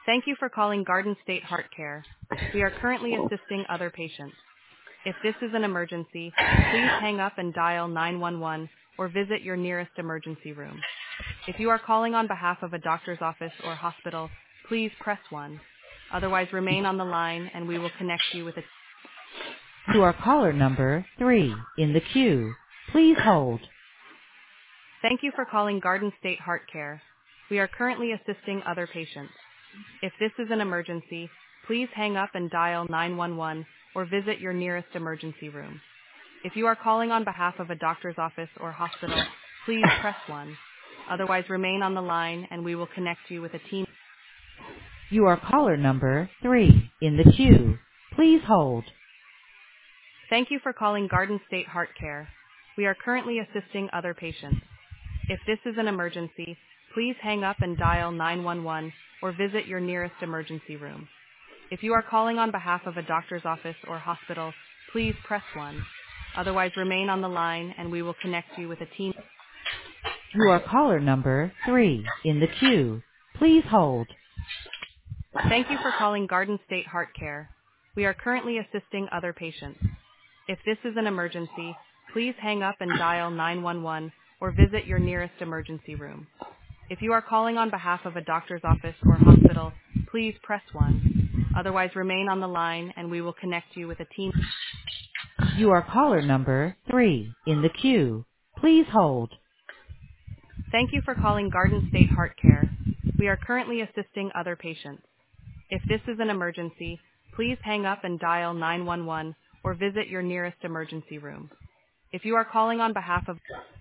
Thank you for calling Garden State Heart Care. We are currently assisting other patients. If this is an emergency, please hang up and dial 911 or visit your nearest emergency room. If you are calling on behalf of a doctor's office or hospital, please press 1. Otherwise, remain on the line and we will connect you with a... You are caller number 3 in the queue. Please hold. Thank you for calling Garden State Heart Care. We are currently assisting other patients. If this is an emergency, please hang up and dial 911 or visit your nearest emergency room. If you are calling on behalf of a doctor's office or hospital, please press 1. Otherwise, remain on the line and we will connect you with a team. You are caller number 3 in the queue. Please hold. Thank you for calling Garden State Heart Care. We are currently assisting other patients. If this is an emergency, please hang up and dial 911 or visit your nearest emergency room. If you are calling on behalf of a doctor's office or hospital, please press 1. Otherwise, remain on the line and we will connect you with a team. You are caller number 3 in the queue. Please hold. Thank you for calling Garden State Heart Care. We are currently assisting other patients. If this is an emergency, please hang up and dial 911 or visit your nearest emergency room. If you are calling on behalf of a doctor's office or hospital, please press 1. Otherwise, remain on the line and we will connect you with a team. You are caller number 3 in the queue. Please hold. Thank you for calling Garden State Heart Care. We are currently assisting other patients. If this is an emergency, please hang up and dial 911 or visit your nearest emergency room. If you are calling on behalf of